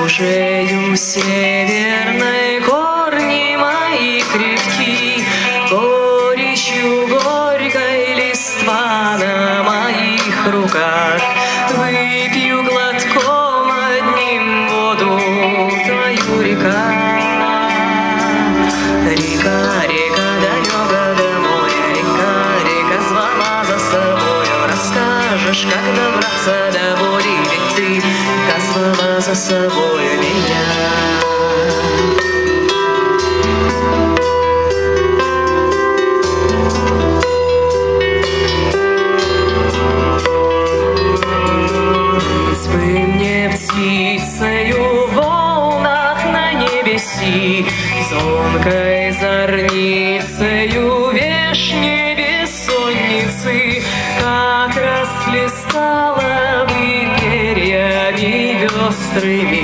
ружею северной корни мои крепки, горечью горькой листва на моих руках. Выпью глотком одним воду твою, река. Река, река, далека домой, река, река звала за собою. Расскажешь, как добраться до воды, ведь ты река звала за собою меня. Птицею в волнах на небеси, звонкой зорницею вешней бессонницы, как расплескала бы перьями пестрыми